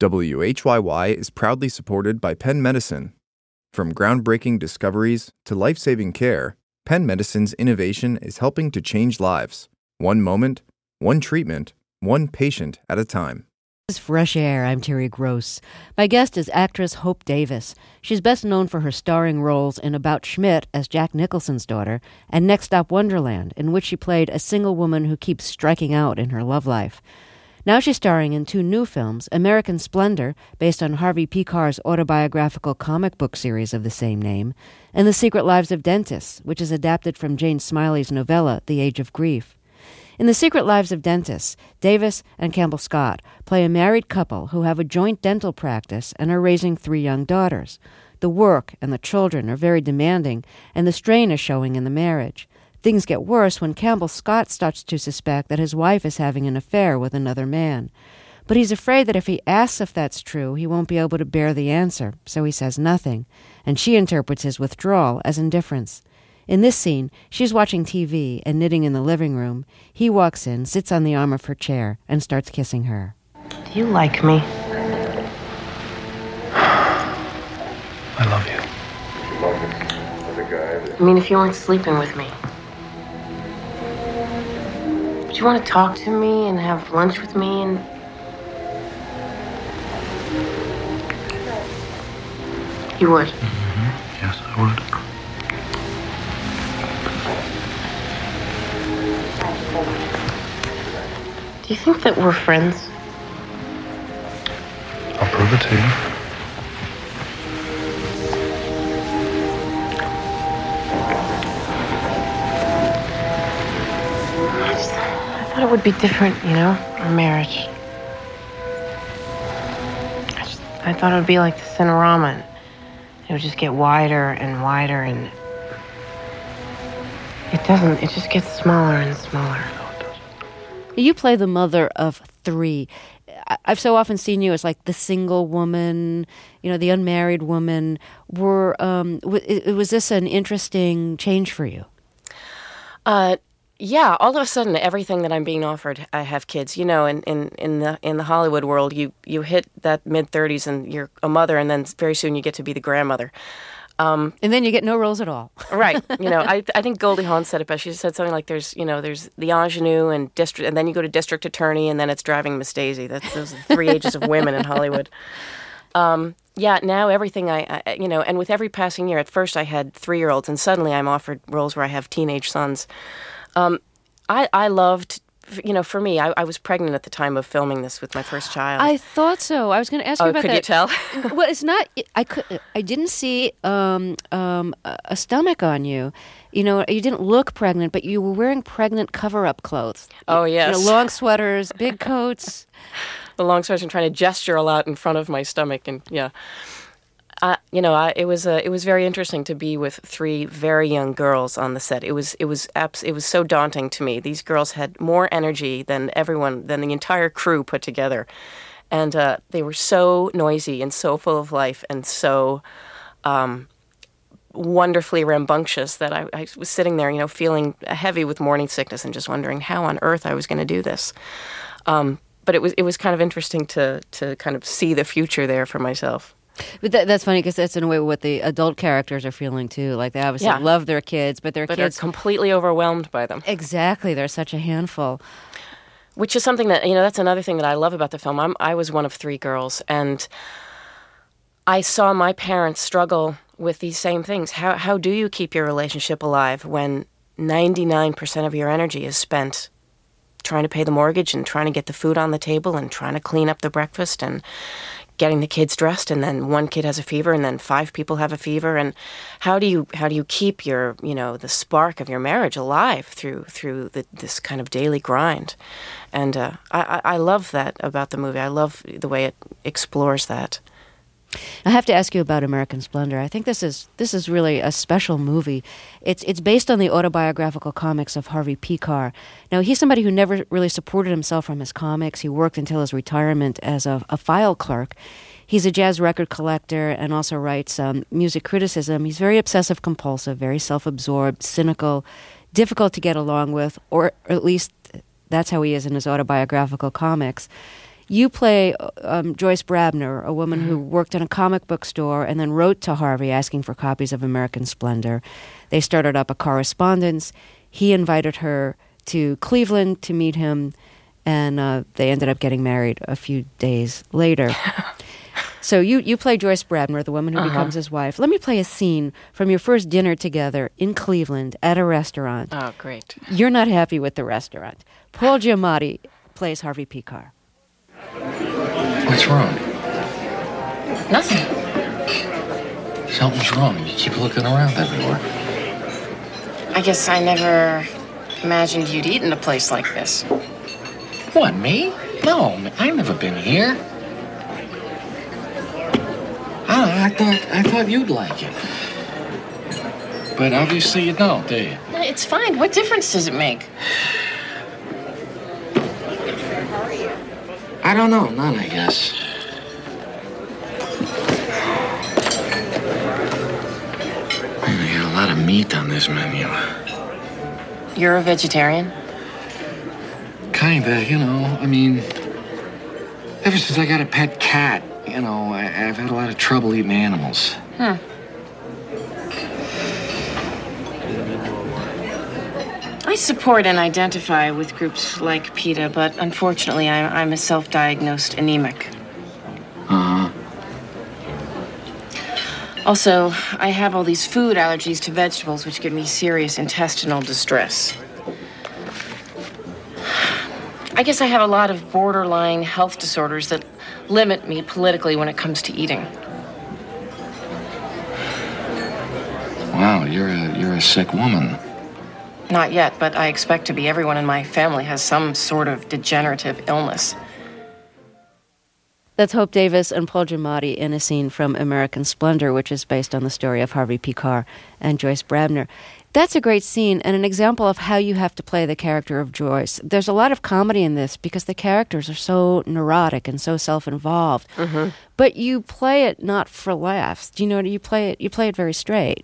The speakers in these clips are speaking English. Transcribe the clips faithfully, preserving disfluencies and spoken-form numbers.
W H Y Y is proudly supported by Penn Medicine. From groundbreaking discoveries to life-saving care, Penn Medicine's innovation is helping to change lives, one moment, one treatment, one patient at a time. This is Fresh Air. I'm Terry Gross. My guest is actress Hope Davis. She's best known for her starring roles in About Schmidt as Jack Nicholson's daughter and Next Stop Wonderland, in which she played a single woman who keeps striking out in her love life. Now she's starring in two new films, American Splendor, based on Harvey Pekar's autobiographical comic book series of the same name, and The Secret Lives of Dentists, which is adapted from Jane Smiley's novella, The Age of Grief. In The Secret Lives of Dentists, Davis and Campbell Scott play a married couple who have a joint dental practice and are raising three young daughters. The work and the children are very demanding, and the strain is showing in the marriage. Things get worse when Campbell Scott starts to suspect that his wife is having an affair with another man. But he's afraid that if he asks if that's true, he won't be able to bear the answer, so he says nothing, and she interprets his withdrawal as indifference. In this scene, she's watching T V and knitting in the living room. He walks in, sits on the arm of her chair, and starts kissing her. Do you like me? I love you. I mean, if you weren't sleeping with me. Would you want to talk to me and have lunch with me and... You would? Mm-hmm. Yes, I would. Do you think that we're friends? I'll prove it to you. I just, I thought it would be different, you know, our marriage. I just, I thought it would be like the Cinerama. And it would just get wider and wider, and it doesn't. It just gets smaller and smaller. You play the mother of three. I've so often seen you as like the single woman, you know, the unmarried woman. Were um, w- was this an interesting change for you? Uh, yeah. All of a sudden, everything that I'm being offered, I have kids. You know, in, in, in the in the Hollywood world, you you hit that mid thirties and you're a mother, and then very soon you get to be the grandmother. Um, and then you get no roles at all. Right. You know, I I think Goldie Hawn said it best. She said something like, "There's you know, there's the ingenue and district, and then you go to district attorney, and then it's driving Miss Daisy." That's those are the three ages of women in Hollywood. Um, yeah. Now everything I, I you know, and with every passing year, at first I had three year olds, and suddenly I'm offered roles where I have teenage sons. Um, I I loved. You know, for me, I, I was pregnant at the time of filming this with my first child. I thought so. I was going to ask you oh, about could that. Could you tell? Well, it's not. I could. I didn't see um, um, a stomach on you. You know, you didn't look pregnant, but you were wearing pregnant cover-up clothes. Oh yes, you know, long sweaters, big coats. The long sweaters, and trying to gesture a lot in front of my stomach, and yeah. Uh, you know, I, it was uh, it was very interesting to be with three very young girls on the set. It was it was abs- it was so daunting to me. These girls had more energy than everyone, than the entire crew put together, and uh, they were so noisy and so full of life and so um, wonderfully rambunctious that I, I was sitting there, you know, feeling heavy with morning sickness and just wondering how on earth I was going to do this. Um, but it was it was kind of interesting to to kind of see the future there for myself. But that, that's funny because that's in a way what the adult characters are feeling too. Like they obviously yeah. love their kids, but their but kids are completely overwhelmed by them. Exactly, they're such a handful. Which is something that, you know, that's another thing that I love about the film. I'm, I was one of three girls, and I saw my parents struggle with these same things. How how do you keep your relationship alive when ninety-nine percent of your energy is spent trying to pay the mortgage and trying to get the food on the table and trying to clean up the breakfast and getting the kids dressed, and then one kid has a fever, and then five people have a fever, and how do you how do you keep your you know the spark of your marriage alive through through the, this kind of daily grind? And uh, I I love that about the movie. I love the way it explores that. I have to ask you about American Splendor. I think this is this is really a special movie. It's it's based on the autobiographical comics of Harvey Pekar. Now, he's somebody who never really supported himself from his comics. He worked until his retirement as a, a file clerk. He's a jazz record collector and also writes um, music criticism. He's very obsessive-compulsive, very self-absorbed, cynical, difficult to get along with, or at least that's how he is in his autobiographical comics. You play um, Joyce Brabner, a woman mm-hmm. who worked in a comic book store and then wrote to Harvey asking for copies of American Splendor. They started up a correspondence. He invited her to Cleveland to meet him, and uh, they ended up getting married a few days later. So you, you play Joyce Brabner, the woman who uh-huh. becomes his wife. Let me play a scene from your first dinner together in Cleveland at a restaurant. Oh, great. You're not happy with the restaurant. Paul Giamatti plays Harvey Pekar. What's wrong? Nothing. Something's wrong. You keep looking around everywhere. I guess I never imagined you'd eat in a place like this. What, me? No, I've never been here. I, I thought I thought you'd like it. But obviously you don't, do you? It's fine. What difference does it make? I don't know. None, I guess. They got a lot of meat on this menu. You're a vegetarian? Kinda, you know. I mean, ever since I got a pet cat, you know, I, I've had a lot of trouble eating animals. Hmm. I support and identify with groups like PETA, but unfortunately, I'm, I'm a self-diagnosed anemic. Uh-huh. Also, I have all these food allergies to vegetables, which give me serious intestinal distress. I guess I have a lot of borderline health disorders that limit me politically when it comes to eating. Wow, you're a you're a sick woman. Not yet, but I expect to be. Everyone in my family has some sort of degenerative illness. That's Hope Davis and Paul Giamatti in a scene from American Splendor, which is based on the story of Harvey Pekar and Joyce Brabner. That's a great scene and an example of how you have to play the character of Joyce. There's a lot of comedy in this because the characters are so neurotic and so self-involved. Mm-hmm. But you play it not for laughs. You know, you play it. You play it very straight.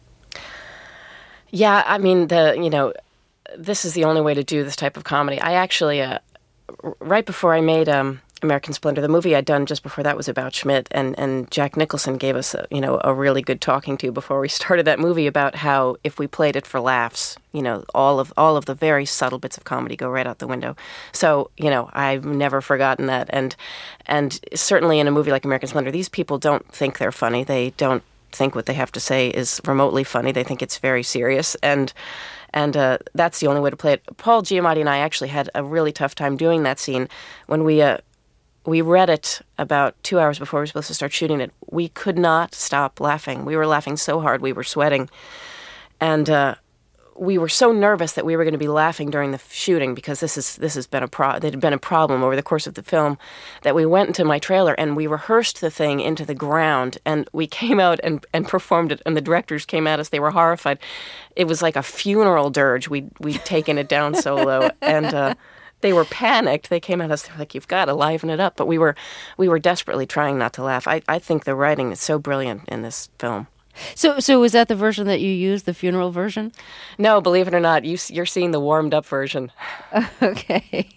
Yeah, I mean, the you know, this is the only way to do this type of comedy. I actually, uh, right before I made um, American Splendor, the movie I'd done just before that was about Schmidt, and, and Jack Nicholson gave us, a, you know, a really good talking to before we started that movie about how if we played it for laughs, you know, all of all of the very subtle bits of comedy go right out the window. So, you know, I've never forgotten that, and and certainly in a movie like American Splendor, these people don't think they're funny. They don't think what they have to say is remotely funny. They think it's very serious, and and uh, that's the only way to play it. Paul Giamatti and I actually had a really tough time doing that scene. When we uh, we read it about two hours before we were supposed to start shooting it, we could not stop laughing. We were laughing so hard, we were sweating, and uh, we were so nervous that we were going to be laughing during the shooting because this is this has been a pro- it had been a problem over the course of the film, that we went into my trailer and we rehearsed the thing into the ground, and we came out and, and performed it, and the directors came at us. They were horrified. It was like a funeral dirge. We'd, we'd taken it down so low, and uh, they were panicked. They came at us. They were like, "You've got to liven it up." But we were we were desperately trying not to laugh. I, I think the writing is so brilliant in this film. So, so was that the version that you used, the funeral version? No, believe it or not, you, you're seeing the warmed-up version. Okay.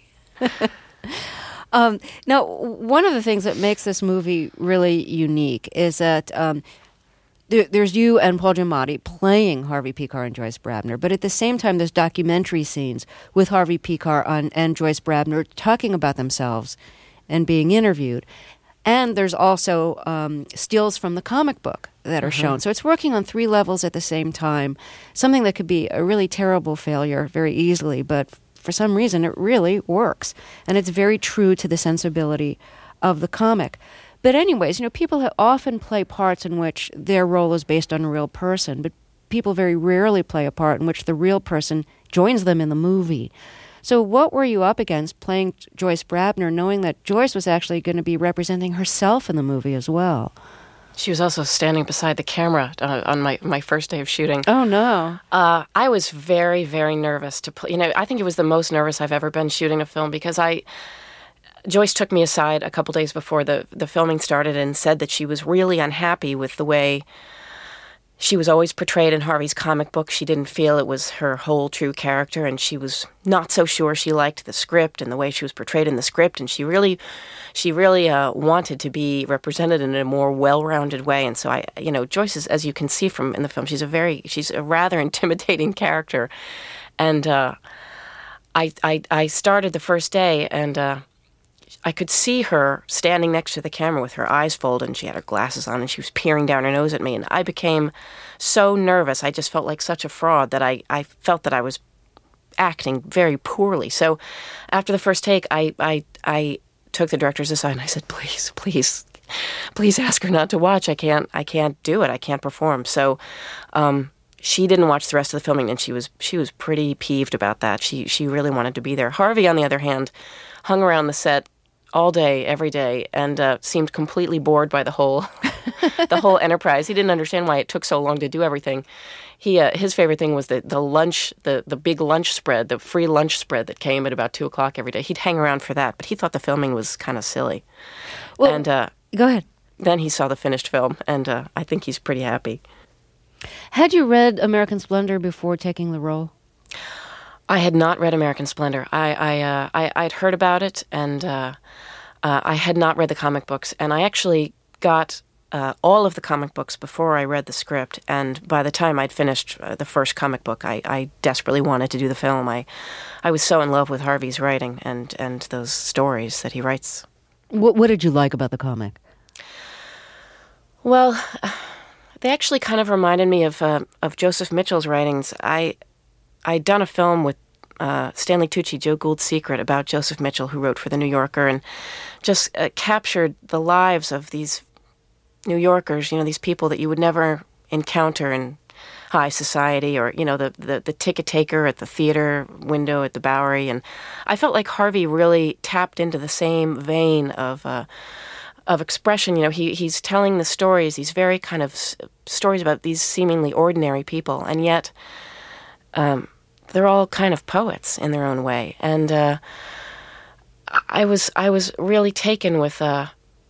um, now, one of the things that makes this movie really unique is that um, there, there's you and Paul Giamatti playing Harvey Pekar and Joyce Brabner, but at the same time, there's documentary scenes with Harvey Pekar on, and Joyce Brabner talking about themselves and being interviewed. And there's also um, stills from the comic book that are mm-hmm. shown. So it's working on three levels at the same time, something that could be a really terrible failure very easily, but f- for some reason it really works. And it's very true to the sensibility of the comic. But anyways, you know, people have often play parts in which their role is based on a real person, but people very rarely play a part in which the real person joins them in the movie. So what were you up against playing Joyce Brabner, knowing that Joyce was actually going to be representing herself in the movie as well? She was also standing beside the camera uh, on my, my first day of shooting. Oh, no. Uh, I was very, very nervous to play. You know, I think it was the most nervous I've ever been shooting a film because I... Joyce took me aside a couple days before the, the filming started and said that she was really unhappy with the way she was always portrayed in Harvey's comic book. She didn't feel it was her whole true character, and she was not so sure she liked the script and the way she was portrayed in the script. And she really, she really uh, wanted to be represented in a more well-rounded way. And so I, you know, Joyce is, as you can see from in the film, she's a very, she's a rather intimidating character. And uh, I, I, I started the first day, and uh, I could see her standing next to the camera with her eyes folded, and she had her glasses on, and she was peering down her nose at me. And I became so nervous. I just felt like such a fraud that I, I felt that I was acting very poorly. So after the first take, I, I, I took the directors aside, and I said, please, please, please ask her not to watch. I can't, I can't do it. I can't perform. So um, she didn't watch the rest of the filming, and she was she was pretty peeved about that. She, she really wanted to be there. Harvey, on the other hand, hung around the set all day, every day, and uh, seemed completely bored by the whole the whole enterprise. He didn't understand why it took so long to do everything. He uh, his favorite thing was the, the lunch, the, the big lunch spread, the free lunch spread that came at about two o'clock every day. He'd hang around for that, but he thought the filming was kind of silly. Well, and uh, go ahead. Then he saw the finished film, and uh, I think he's pretty happy. Had you read American Splendor before taking the role? I had not read American Splendor. I, I, uh, I, I'd heard about it, and uh, uh, I had not read the comic books. And I actually got uh, all of the comic books before I read the script. And by the time I'd finished uh, the first comic book, I, I desperately wanted to do the film. I, I was so in love with Harvey's writing and, and those stories that he writes. What, what did you like about the comic? Well, they actually kind of reminded me of uh, of Joseph Mitchell's writings. I I'd done a film with uh, Stanley Tucci, Joe Gould's Secret, about Joseph Mitchell, who wrote for The New Yorker, and just uh, captured the lives of these New Yorkers, you know, these people that you would never encounter in high society, or, you know, the, the, the ticket taker at the theater window at the Bowery. And I felt like Harvey really tapped into the same vein of uh, of expression. You know, he he's telling the stories, these very kind of s- stories about these seemingly ordinary people, and yet Um, they're all kind of poets in their own way, and uh, I was I was really taken with uh,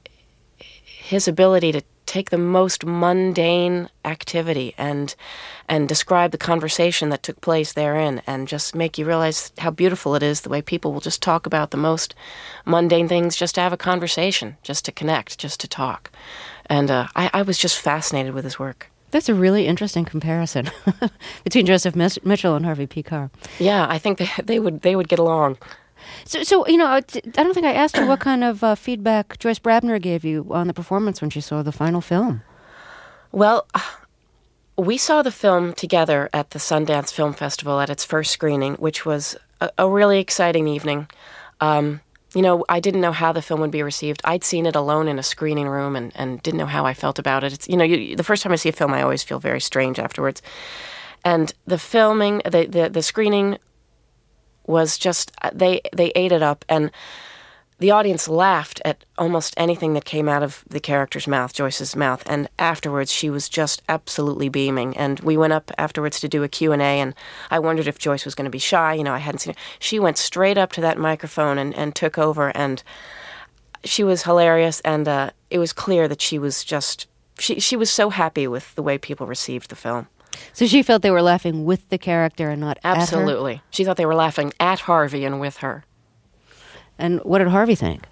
his ability to take the most mundane activity and and describe the conversation that took place therein, and just make you realize how beautiful it is the way people will just talk about the most mundane things, just to have a conversation, just to connect, just to talk, and uh, I, I was just fascinated with his work. That's a really interesting comparison between Joseph Mitchell and Harvey P. Carr. Yeah, I think they, they would they would get along. So, so you know, I don't think I asked you what kind of uh, feedback Joyce Brabner gave you on the performance when she saw the final film. Well, we saw the film together at the Sundance Film Festival at its first screening, which was a, a really exciting evening. Um, You know, I didn't know how the film would be received. I'd seen it alone in a screening room and, and didn't know how I felt about it. It's, you know, you, the first time I see a film, I always feel very strange afterwards. And the filming, the, the, the screening was just, they, they ate it up. And the audience laughed at almost anything that came out of the character's mouth, Joyce's mouth. And afterwards, she was just absolutely beaming. And we went up afterwards to do a Q and A, and I wondered if Joyce was going to be shy. You know, I hadn't seen her. She went straight up to that microphone and, and took over, and she was hilarious. And uh, it was clear that she was just, she, she was so happy with the way people received the film. So she felt they were laughing with the character and not at her? Absolutely. She thought they were laughing at Harvey and with her. And what did Harvey think?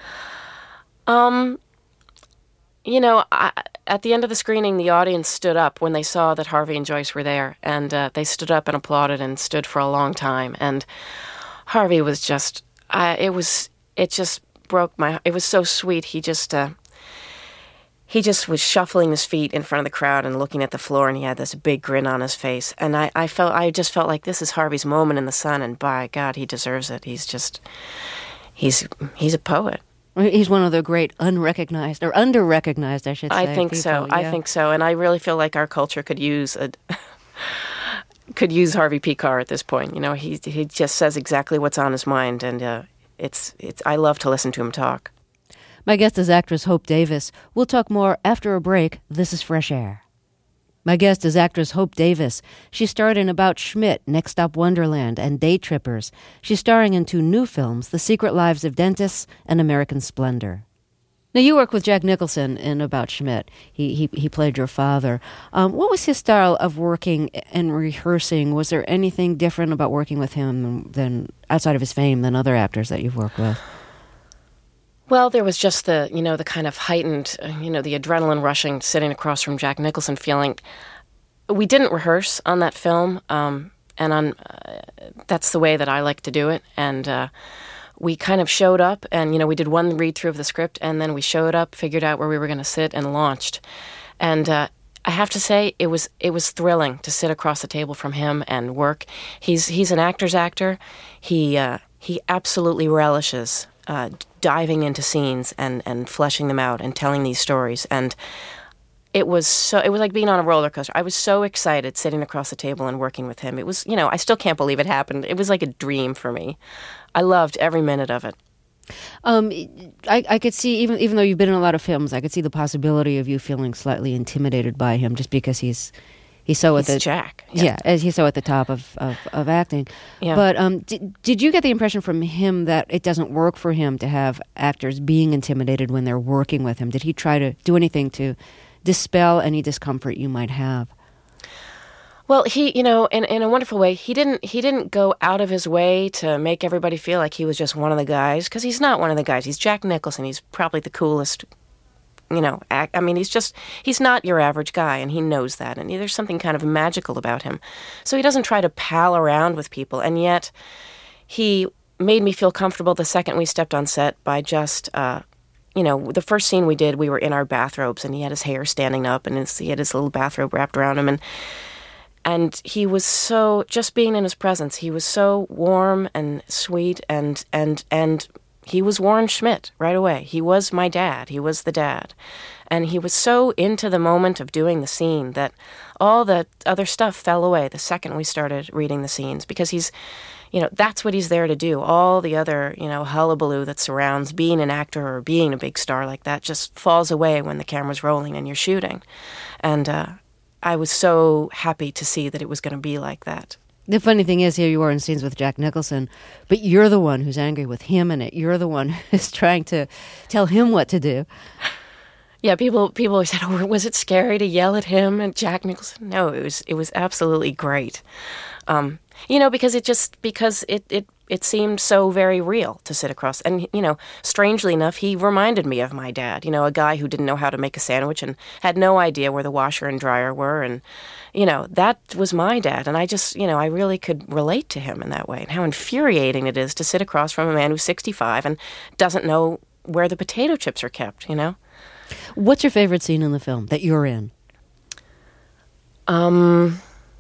Um, you know, I, at the end of the screening, the audience stood up when they saw that Harvey and Joyce were there, and uh, they stood up and applauded and stood for a long time. And Harvey was just, uh, it was, it just broke my, it was so sweet. He just, uh, he just was shuffling his feet in front of the crowd and looking at the floor, and he had this big grin on his face. And I, I felt, I just felt like this is Harvey's moment in the sun, and by God, he deserves it. He's just, he's, he's a poet. He's one of the great unrecognized, or under-recognized, I should say. I think people. so. Yeah. I think so. And I really feel like our culture could use a could use Harvey P. Carr at this point. You know, he he just says exactly what's on his mind, and uh, it's it's. I love to listen to him talk. My guest is actress Hope Davis. We'll talk more after a break. This is Fresh Air. My guest is actress Hope Davis. She starred in About Schmidt, Next Stop Wonderland, and Day Trippers. She's starring in two new films, The Secret Lives of Dentists and American Splendor. Now, you worked with Jack Nicholson in About Schmidt. He he, he played your father. Um, what was his style of working and rehearsing? Was there anything different about working with him than, outside of his fame, than other actors that you've worked with? Well, there was just the, you know, the kind of heightened, uh, you know, the adrenaline rushing, sitting across from Jack Nicholson feeling. We didn't rehearse on that film, um, and on uh, that's the way that I like to do it. And uh, we kind of showed up, and, you know, we did one read-through of the script, and then we showed up, figured out where we were going to sit, and launched. And uh, I have to say, it was it was thrilling to sit across the table from him and work. He's he's an actor's actor. He uh, he absolutely relishes uh, diving into scenes and, and fleshing them out and telling these stories. And it was so it was like being on a roller coaster. I was so excited sitting across the table and working with him. It was, you know, I still can't believe it happened. It was like a dream for me. I loved every minute of it. Um, I, I could see, even even though you've been in a lot of films, I could see the possibility of you feeling slightly intimidated by him, just because he's he's so He's at the Jack. yeah, yeah as he's so at the top of of, of acting. Yeah. But um, did, did you get the impression from him that it doesn't work for him to have actors being intimidated when they're working with him? Did he try to do anything to dispel any discomfort you might have? Well, he, you know, in in a wonderful way, he didn't he didn't go out of his way to make everybody feel like he was just one of the guys, because he's not one of the guys. He's Jack Nicholson. He's probably the coolest, you know, act. I mean, he's just, he's not your average guy, and he knows that, and there's something kind of magical about him. So he doesn't try to pal around with people, and yet he made me feel comfortable the second we stepped on set by just, uh, you know, the first scene we did, we were in our bathrobes, and he had his hair standing up, and his, he had his little bathrobe wrapped around him, and And he was so, just being in his presence, he was so warm and sweet, and and and he was Warren Schmidt right away. He was my dad. He was the dad. And he was so into the moment of doing the scene that all the other stuff fell away the second we started reading the scenes, because he's, you know, that's what he's there to do. All the other, you know, hullabaloo that surrounds being an actor or being a big star like that just falls away when the camera's rolling and you're shooting. And, uh, I was so happy to see that it was going to be like that. The funny thing is, here you are in scenes with Jack Nicholson, but you're the one who's angry with him in it. You're the one who's trying to tell him what to do. Yeah, people people always said, "Oh, was it scary to yell at him and Jack Nicholson?" No, it was it was absolutely great. Um, you know, because it just because it, it it seemed so very real to sit across. And, you know, strangely enough, he reminded me of my dad, you know, a guy who didn't know how to make a sandwich and had no idea where the washer and dryer were. And, you know, that was my dad. And I just, you know, I really could relate to him in that way. And how infuriating it is to sit across from a man who's sixty-five and doesn't know where the potato chips are kept, you know? What's your favorite scene in the film that you're in? Um...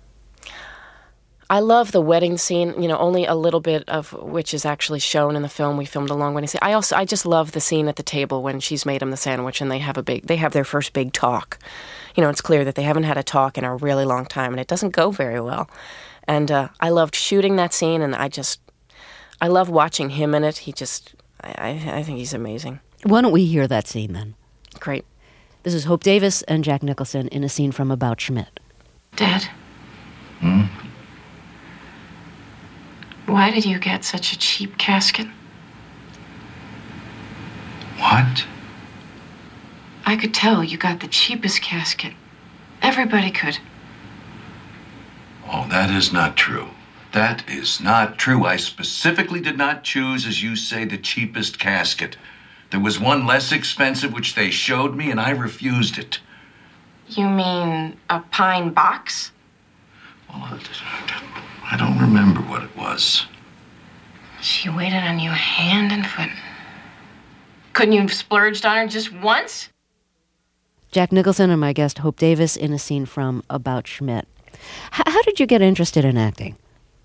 I love the wedding scene, you know, only a little bit of which is actually shown in the film. We filmed a long wedding scene. I also, I just love the scene at the table when she's made him the sandwich and they have a big, they have their first big talk. You know, it's clear that they haven't had a talk in a really long time, and it doesn't go very well. And uh, I loved shooting that scene, and I just, I love watching him in it. He just, I, I think he's amazing. Why don't we hear that scene then? Great. This is Hope Davis and Jack Nicholson in a scene from About Schmidt. Dad? Hmm? Why did you get such a cheap casket? What? I could tell you got the cheapest casket. Everybody could. Oh, that is not true. That is not true. I specifically did not choose, as you say, the cheapest casket. There was one less expensive which they showed me, and I refused it. You mean a pine box? Well, I don't remember what it was. She waited on you hand and foot. Couldn't you have splurged on her just once? Jack Nicholson and my guest Hope Davis in a scene from About Schmidt. H- how did you get interested in acting?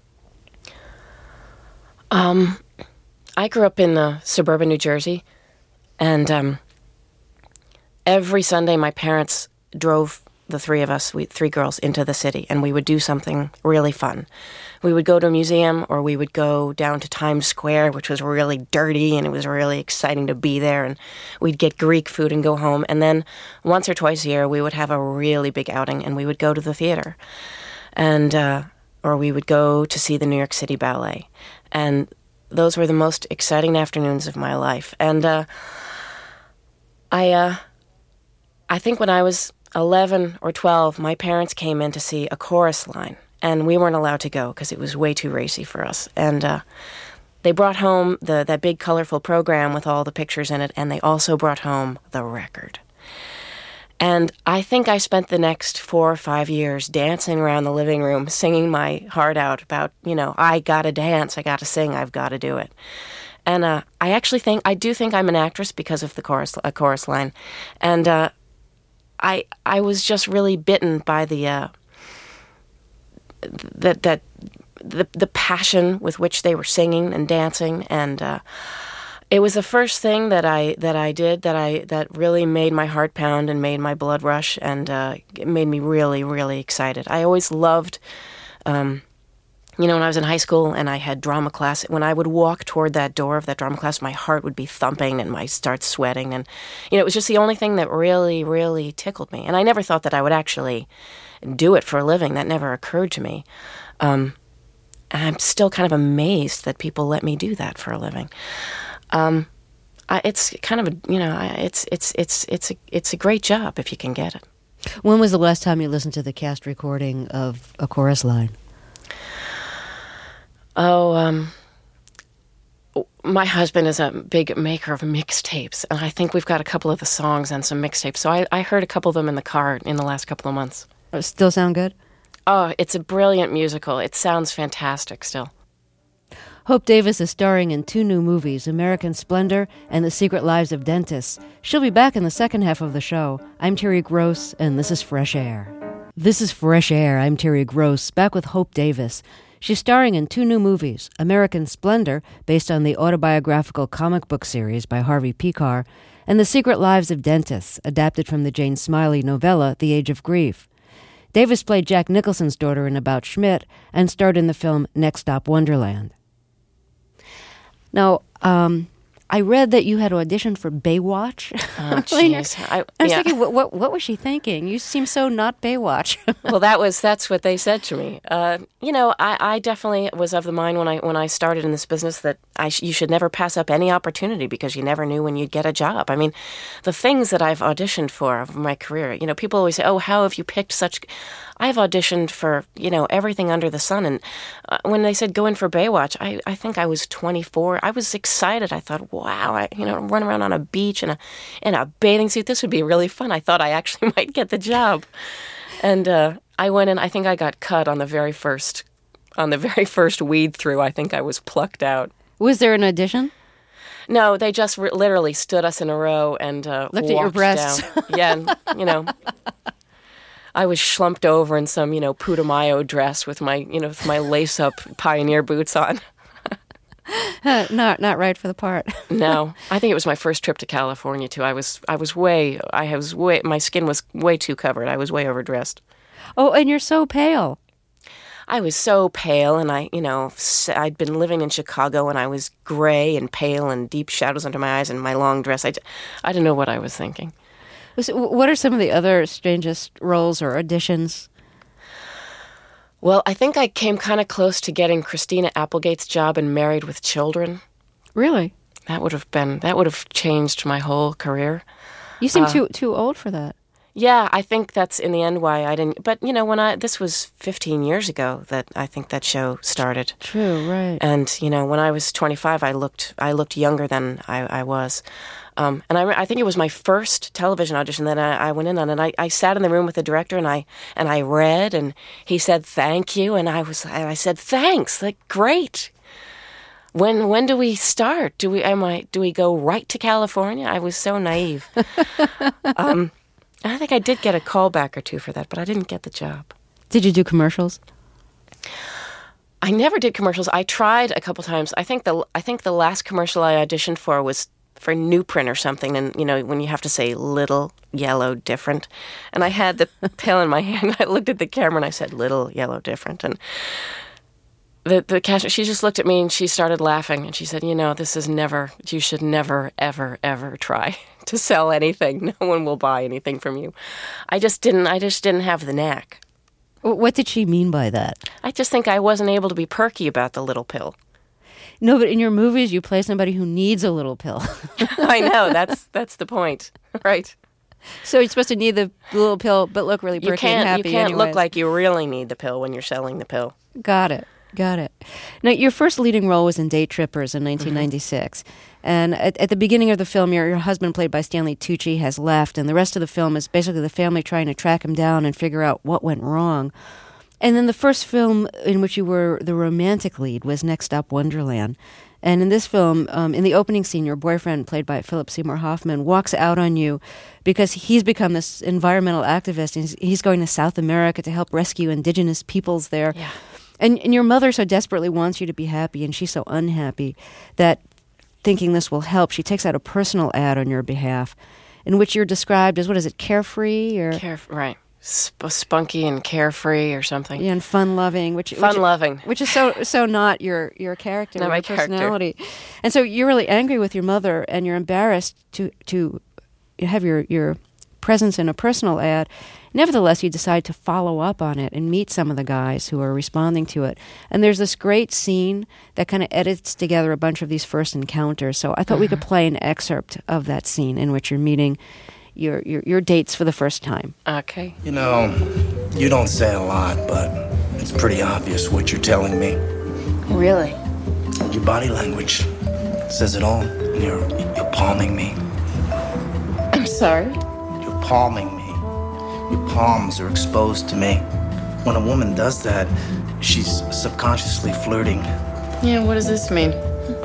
Um, I grew up in uh, suburban New Jersey, and um, every Sunday my parents drove the three of us, we three girls, into the city, and we would do something really fun. We would go to a museum, or we would go down to Times Square, which was really dirty, and it was really exciting to be there, and we'd get Greek food and go home. And then once or twice a year, we would have a really big outing, and we would go to the theater, and uh, or we would go to see the New York City Ballet. And those were the most exciting afternoons of my life. And uh, I, uh, I think when I was eleven or twelve, my parents came in to see A Chorus Line, and we weren't allowed to go because it was way too racy for us. And uh, they brought home the that big colorful program with all the pictures in it, and they also brought home the record. And I think I spent the next four or five years dancing around the living room, singing my heart out about, you know, I gotta dance, I gotta sing, I've gotta do it. And uh, I actually think, I do think I'm an actress because of the chorus, a chorus line. And uh, I I was just really bitten by the, uh, that, that, the, the passion with which they were singing and dancing. And uh, it was the first thing that I that I did that I that really made my heart pound and made my blood rush, and uh, it made me really, really excited. I always loved, um, you know, when I was in high school and I had drama class, when I would walk toward that door of that drama class, my heart would be thumping and I start sweating. And, you know, it was just the only thing that really, really tickled me. And I never thought that I would actually do it for a living. That never occurred to me. Um, I'm still kind of amazed that people let me do that for a living. Um, I, it's kind of a, you know, it's it's it's it's a it's a great job if you can get it. When was the last time you listened to the cast recording of A Chorus Line? Oh, um, my husband is a big maker of mixtapes, and I think we've got a couple of the songs and some mixtapes. So I, I heard a couple of them in the car in the last couple of months. Oh, still sound good? Oh, it's a brilliant musical. It sounds fantastic still. Hope Davis is starring in two new movies, American Splendor and The Secret Lives of Dentists. She'll be back in the second half of the show. I'm Terry Gross, and this is Fresh Air. This is Fresh Air. I'm Terry Gross, back with Hope Davis. She's starring in two new movies, American Splendor, based on the autobiographical comic book series by Harvey Pekar, and The Secret Lives of Dentists, adapted from the Jane Smiley novella The Age of Grief. Davis played Jack Nicholson's daughter in About Schmidt and starred in the film Next Stop Wonderland. Now, um, I read that you had auditioned for Baywatch. Oh, jeez. I, I was yeah. thinking, what, what what was she thinking? You seem so not Baywatch. Well, that was that's what they said to me. Uh, you know, I, I definitely was of the mind when I when I started in this business that I sh- you should never pass up any opportunity because you never knew when you'd get a job. I mean, the things that I've auditioned for of my career, you know, people always say, "Oh, how have you picked such?" I've auditioned for, you know, everything under the sun. And uh, when they said go in for Baywatch, I, I think I was twenty-four. I was excited. I thought, wow, I, you know, run around on a beach in a in a bathing suit. This would be really fun. I thought I actually might get the job. And uh, I went in. I think I got cut on the very first, on the very first weed through. I think I was plucked out. Was there an audition? No, they just re- literally stood us in a row and uh, looked at your breasts. Down. Yeah, and, you know. I was schlumped over in some, you know, Putumayo dress with my, you know, with my lace-up Pioneer boots on. not not right for the part. No, I think it was my first trip to California too. I was I was way I was way my skin was way too covered. I was way overdressed. Oh, and you're so pale. I was so pale, and I, you know, I'd been living in Chicago, and I was gray and pale and deep shadows under my eyes and my long dress. I, I didn't know what I was thinking. What are some of the other strangest roles or auditions? Well, I think I came kind of close to getting Christina Applegate's job in Married with Children. Really? That would have been that would have changed my whole career. You seem uh, too too old for that. Yeah, I think that's in the end why I didn't. But you know, when I this was fifteen years ago that I think that show started. True, right? And you know, when I was twenty-five, I looked I looked younger than I, I was. Um, and I, I think it was my first television audition that I, I went in on, and I, I sat in the room with the director, and I and I read, and he said thank you, and I was and I said thanks, like great. When when do we start? Do we am I do we go right to California? I was so naive. um, I think I did get a callback or two for that, but I didn't get the job. Did you do commercials? I never did commercials. I tried a couple times. I think the I think the last commercial I auditioned for was for Newprint or something, and you know when you have to say little, yellow, different, and I had the pill in my hand. I looked at the camera and I said little, yellow, different, and the the cashier, she just looked at me and she started laughing, and she said, you know, this is never, you should never, ever, ever try to sell anything. No one will buy anything from you. I just didn't, I just didn't have the knack. What did she mean by that? I just think I wasn't able to be perky about the little pill. No, but in your movies, you play somebody who needs a little pill. I know, that's that's the point, right? So you're supposed to need the little pill, but look really You perky and can't happy you can't anyways. look like you really need the pill when you're selling the pill. Got it. Got it. Now, your first leading role was in Day Trippers in nineteen ninety-six. Mm-hmm. And at, at the beginning of the film, your, your husband, played by Stanley Tucci, has left. And the rest of the film is basically the family trying to track him down and figure out what went wrong. And then the first film in which you were the romantic lead was Next Stop Wonderland. And in this film, um, in the opening scene, your boyfriend, played by Philip Seymour Hoffman, walks out on you because he's become this environmental activist. And he's, he's going to South America to help rescue indigenous peoples there. Yeah. And, and your mother so desperately wants you to be happy, and she's so unhappy that, thinking this will help, she takes out a personal ad on your behalf in which you're described as, what is it, carefree? or Caref- right. Sp- spunky and carefree or something. Yeah, and fun-loving, which fun-loving, which, which is so so not your your character, not your my personality. character. And so you're really angry with your mother, and you're embarrassed to to have your your presence in a personal ad. Nevertheless, you decide to follow up on it and meet some of the guys who are responding to it. And there's this great scene that kind of edits together a bunch of these first encounters. So I thought mm-hmm. we could play an excerpt of that scene in which you're meeting your, your your dates for the first time. Okay. You know, you don't say a lot, but it's pretty obvious what you're telling me. Really? Your body language says it all. You're, you're palming me. I'm sorry? You're palming me. Your palms are exposed to me. When a woman does that, she's subconsciously flirting. Yeah, what does this mean?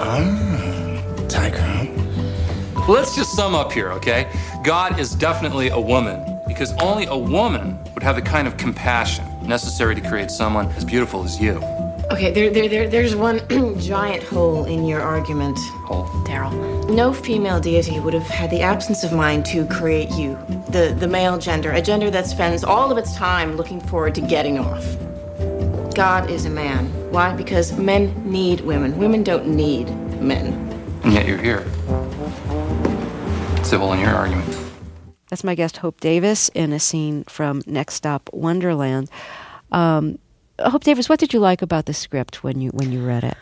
Ah, tiger, huh? Let's just sum up here, okay? God is definitely a woman, because only a woman would have the kind of compassion necessary to create someone as beautiful as you. Okay, there, there, there, there's one giant hole in your argument, Hole? Daryl. No female deity would have had the absence of mind to create you, the, the male gender, a gender that spends all of its time looking forward to getting off. God is a man. Why? Because men need women. Women don't need men. And yet you're here. Civil in your argument. That's my guest, Hope Davis, in a scene from Next Stop Wonderland. Um, Hope Davis, what did you like about the script when you when you read it?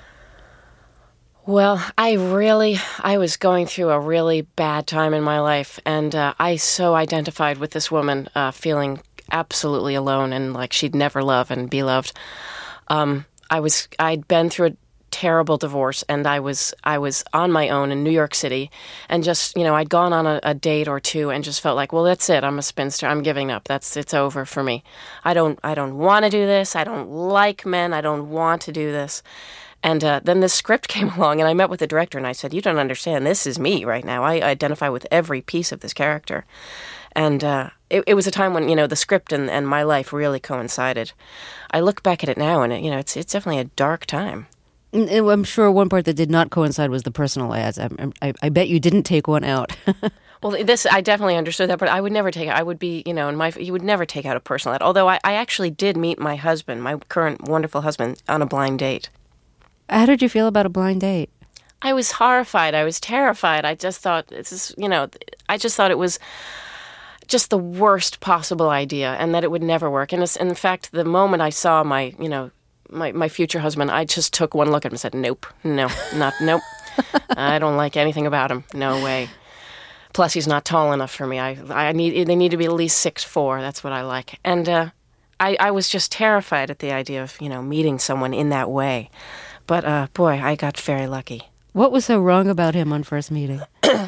Well, I really, I was going through a really bad time in my life, and uh, I so identified with this woman, uh, feeling absolutely alone and like she'd never love and be loved. Um, I was, I'd been through a terrible divorce, and I was I was on my own in New York City, and just, you know, I'd gone on a, a date or two and just felt like, well, that's it. I'm a spinster. I'm giving up. That's it's over for me. I don't I don't want to do this. I don't like men. I don't want to do this. And uh, then this script came along, and I met with the director, and I said, you don't understand. This is me right now. I identify with every piece of this character. And uh, it, it was a time when, you know, the script and, and my life really coincided. I look back at it now, and, it, you know, it's it's definitely a dark time. I'm sure one part that did not coincide was the personal ads. I, I, I bet you didn't take one out. Well, this, I definitely understood that, but I would never take, I would be, you know, in my, you would never take out a personal ad. Although I, I actually did meet my husband, my current wonderful husband, on a blind date. How did you feel about a blind date? I was horrified. I was terrified. I just thought, this is, you know, I just thought it was just the worst possible idea and that it would never work. And it's, in fact, the moment I saw my, you know, My, my future husband, I just took one look at him and said, nope, no, not, nope. I don't like anything about him. No way. Plus, he's not tall enough for me. I, I need, they need to be at least six foot four. That's what I like. And uh, I, I was just terrified at the idea of, you know, meeting someone in that way. But, uh, boy, I got very lucky. What was so wrong about him on first meeting?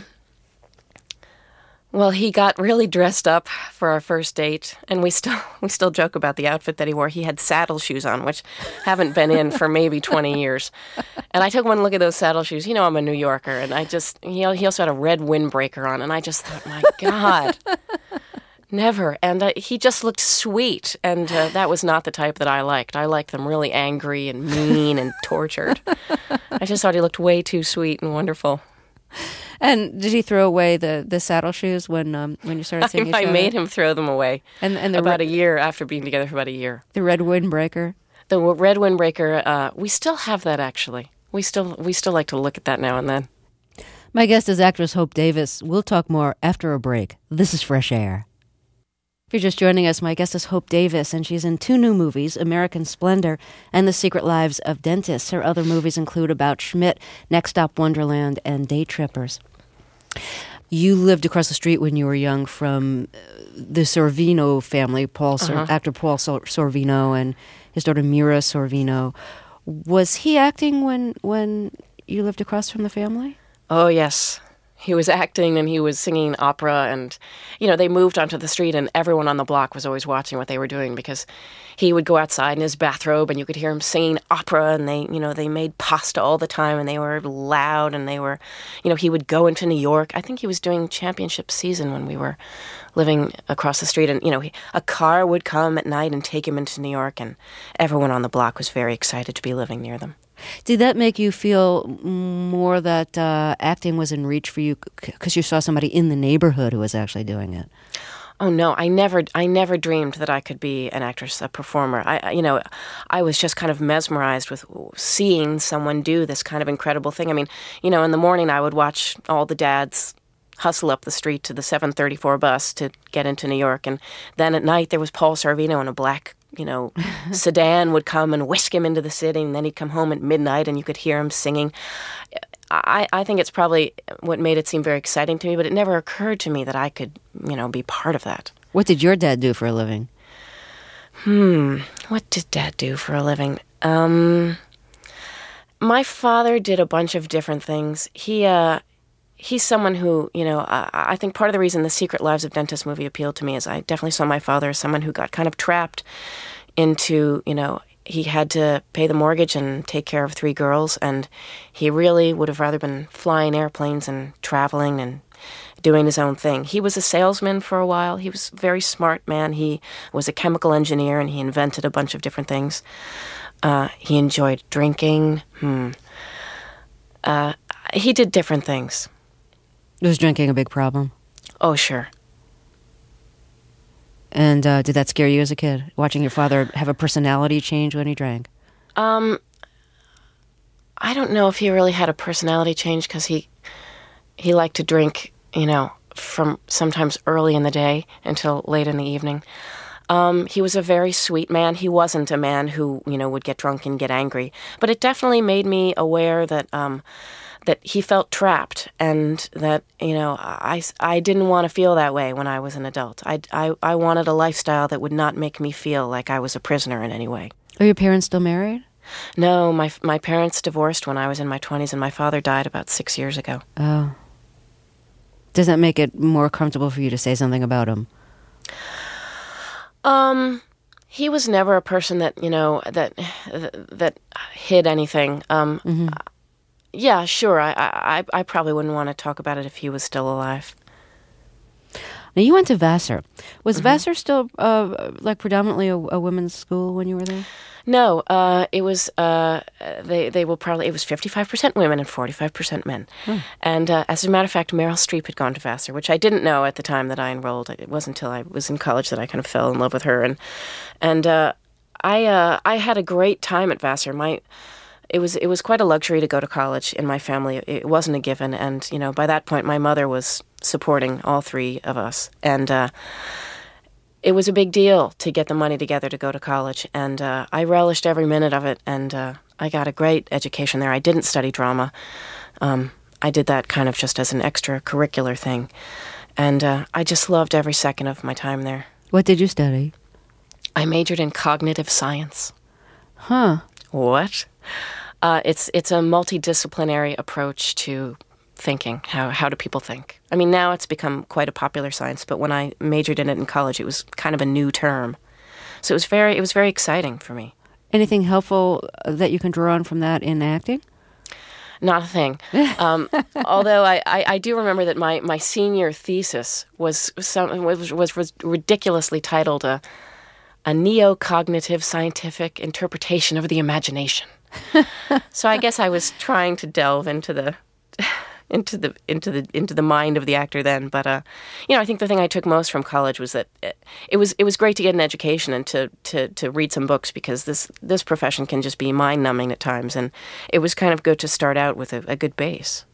Well, he got really dressed up for our first date, and we still we still joke about the outfit that he wore. He had saddle shoes on, which haven't been in for maybe twenty years. And I took one look at those saddle shoes. You know, I'm a New Yorker, and I just, he, he also had a red windbreaker on, and I just thought, my God, never. And uh, he just looked sweet, and uh, that was not the type that I liked. I liked them really angry and mean and tortured. I just thought he looked way too sweet and wonderful. And did he throw away the, the saddle shoes when um, when you started seeing each I other? made him throw them away. And and the about re- a year after being together for about a year. The red windbreaker. The red windbreaker. Uh, we still have that actually. We still we still like to look at that now and then. My guest is actress Hope Davis. We'll talk more after a break. This is Fresh Air. If you're just joining us, my guest is Hope Davis, and she's in two new movies, American Splendor and The Secret Lives of Dentists. Her other movies include About Schmidt, Next Stop Wonderland, and Day Trippers. You lived across the street when you were young from the Sorvino family, Paul Sor- uh-huh. actor Paul Sor- Sorvino and his daughter Mira Sorvino. Was he acting when when you lived across from the family? Oh, yes. He was acting and he was singing opera, and, you know, they moved onto the street and everyone on the block was always watching what they were doing because he would go outside in his bathrobe and you could hear him singing opera, and they, you know, they made pasta all the time and they were loud and they were, you know, he would go into New York. I think he was doing championship season when we were living across the street, and, you know, he, a car would come at night and take him into New York, and everyone on the block was very excited to be living near them. Did that make you feel more that uh, acting was in reach for you because you saw somebody in the neighborhood who was actually doing it? Oh no, I never, I never dreamed that I could be an actress, a performer. I, I, you know, I was just kind of mesmerized with seeing someone do this kind of incredible thing. I mean, you know, in the morning I would watch all the dads hustle up the street to the seven thirty-four bus to get into New York, and then at night there was Paul Sorvino in a black, you know, sedan would come and whisk him into the city, and then he'd come home at midnight and you could hear him singing. I, I think it's probably what made it seem very exciting to me, but it never occurred to me that I could, you know, be part of that. What did your dad do for a living? Hmm, what did Dad do for a living? Um, my father did a bunch of different things. He, uh, he's someone who, you know, I, I think part of the reason The Secret Lives of Dentists movie appealed to me is I definitely saw my father as someone who got kind of trapped into, you know, he had to pay the mortgage and take care of three girls, and he really would have rather been flying airplanes and traveling and doing his own thing. He was a salesman for a while. He was a very smart man. He was a chemical engineer, and he invented a bunch of different things. Uh, he enjoyed drinking. Hmm. Uh, he did different things. Was drinking a big problem? Oh, sure. And uh, did that scare you as a kid, watching your father have a personality change when he drank? Um, I don't know if he really had a personality change because he he liked to drink, you know, from sometimes early in the day until late in the evening. Um, he was a very sweet man. He wasn't a man who, you know, would get drunk and get angry. But it definitely made me aware that um, that he felt trapped, and that, you know, I, I didn't want to feel that way when I was an adult. I, I, I wanted a lifestyle that would not make me feel like I was a prisoner in any way. Are your parents still married? No, my my parents divorced when I was in my twenties, and my father died about six years ago. Oh. Does that make it more comfortable for you to say something about him? Um, he was never a person that, you know, that that hid anything. Um, mm-hmm. Yeah, sure. I, I I probably wouldn't want to talk about it if he was still alive. Now, you went to Vassar. Was mm-hmm. Vassar still uh, like predominantly a, a women's school when you were there? No, uh, it was. Uh, they they will probably it was fifty-five percent women and forty-five percent men. Hmm. And uh, as a matter of fact, Meryl Streep had gone to Vassar, which I didn't know at the time that I enrolled. It wasn't until I was in college that I kind of fell in love with her, and and uh, I uh, I had a great time at Vassar. My It was it was quite a luxury to go to college in my family. It wasn't a given, and you know, by that point, my mother was supporting all three of us, and uh, it was a big deal to get the money together to go to college. And uh, I relished every minute of it, and uh, I got a great education there. I didn't study drama. Um, I did that kind of just as an extracurricular thing, and uh, I just loved every second of my time there. What did you study? I majored in cognitive science. Huh. What? Uh, it's it's a multidisciplinary approach to thinking. How how do people think? I mean, now it's become quite a popular science, but when I majored in it in college, it was kind of a new term. So it was very it was very exciting for me. Anything helpful that you can draw on from that in acting? Not a thing. Um, although I, I, I do remember that my, my senior thesis was some, was, was was ridiculously titled a a neocognitive scientific interpretation of the imagination. So I guess I was trying to delve into the into the into the into the mind of the actor then. But uh, you know, I think the thing I took most from college was that it, it was it was great to get an education and to, to, to read some books, because this this profession can just be mind numbing at times, and it was kind of good to start out with a, a good base.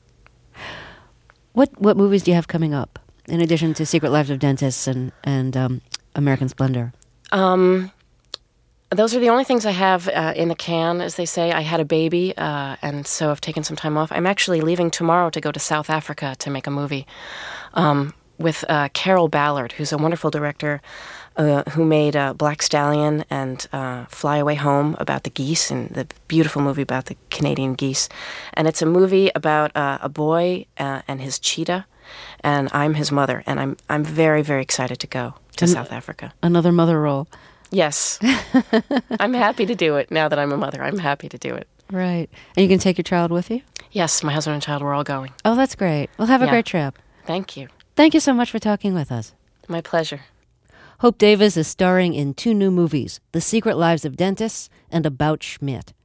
What what movies do you have coming up in addition to Secret Lives of Dentists and and um, American Splendor? Um, those are the only things I have uh, in the can, as they say. I had a baby, uh, and so I've taken some time off. I'm actually leaving tomorrow to go to South Africa to make a movie um, with uh, Carol Ballard, who's a wonderful director uh, who made uh, Black Stallion and uh, Fly Away Home about the geese, and the beautiful movie about the Canadian geese. And it's a movie about uh, a boy uh, and his cheetah, and I'm his mother, and I'm I'm very, very excited to go to An- South Africa. Another mother role. Yes. I'm happy to do it now that I'm a mother. I'm happy to do it. Right. And you can take your child with you? Yes, my husband and child, we're all going. Oh, that's great. Well, have a Yeah. great trip. Thank you. Thank you so much for talking with us. My pleasure. Hope Davis is starring in two new movies, The Secret Lives of Dentists and About Schmidt.